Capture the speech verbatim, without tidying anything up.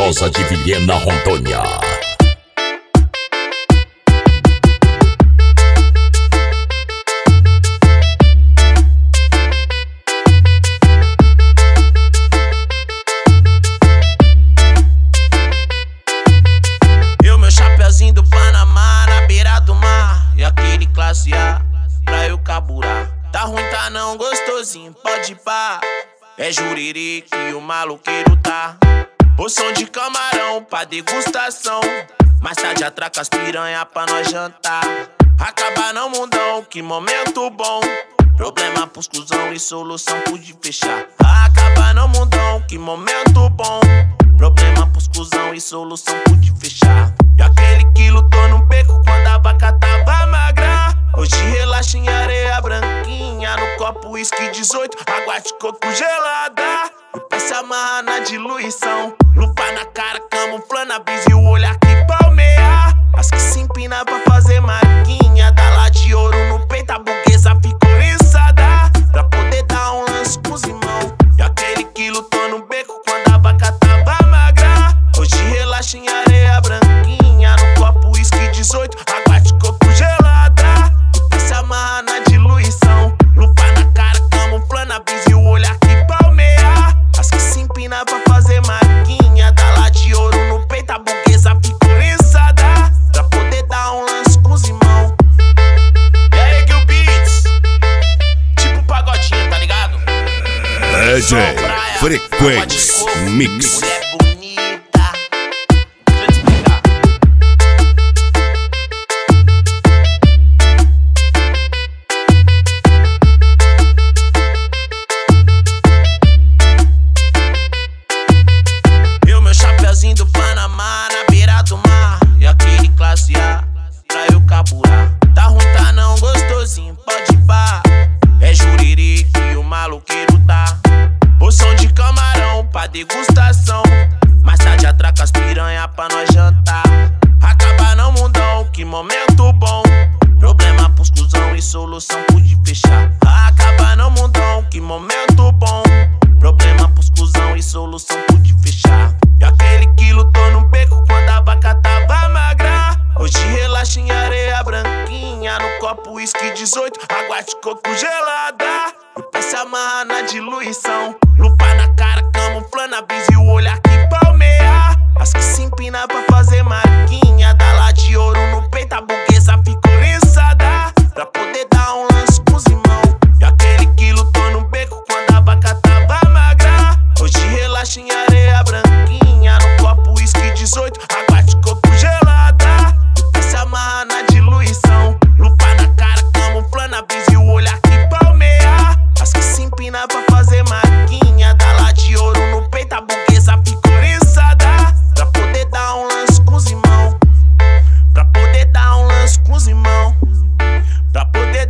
Rosa de Vilhena, Rondônia. E o meu chapeuzinho do Panamá na beira do mar, e aquele classe A pra eu carburar. Tá ruim, tá não, gostosinho, pode ir pá. É juriri que o maluqueiro tá. Porção de camarão pra degustação. Mais tarde atraca as piranha pra nós jantar. Acabar não, mundão, que momento bom. Problema pros cuzão e solução pude fechar. Acabar não, mundão, que momento bom. Problema pros cuzão e solução pude fechar. E aquele que lutou no beco quando a vaca tava magra, hoje relaxa em areia branquinha, no copo uísque dezoito, água de coco gelada. E pra se amarrar na diluição, lupa na cara, camuflando a brisa e o olhar que palmeia. As que se empina pra fazer marquinha, dá lá de ouro no peito, a burguesa ficou oriçada, pra poder dar um lance pros irmãos. E aquele que lutou no beco quando a vaca tava magra, hoje relaxa em areia branquinha, no copo uísque dezoito, água de coco gelada. E pra se amarrar na diluição, lupa na cara, camuflando a brisa e o olhar que palmeia. As que se empina pra fazer marquinha, dá lá de ouro no peito, a burguesa ficou oriçada, pra poder dar um lance pros irmãos. E aí, Gil Beats, tipo pagodinho, tá ligado? D J Frequency Mix. Mulher bonita, deixa eu te explicar. E o meu chapeuzinho do Panamá na beira do mar, e aquele classe A pra eu carburar. Tá ruim, tá não, gostosinho, pode ir pá. É juriri que o maluqueiro tá. Porção de camarão pra degustação. Mais tarde atraca as piranha pra nós jantar. Acabar não, mundão, que momento bom. Problema pros cuzão e solução pude fechar. Acabar não, mundão, que momento bom. Problema pros cuzão e solução pude fechar. E aquele que lutou no beco quando a vaca tava magra, hoje relaxa em areia branquinha, no copo uísque dezoito, água de coco gelada. E pra se amarrar na diluição, lupa na cara, camuflando a brisa e o olhar que palmeia. As que se empina pra fazer marquinha, dá lá de ouro no peito, a burguesa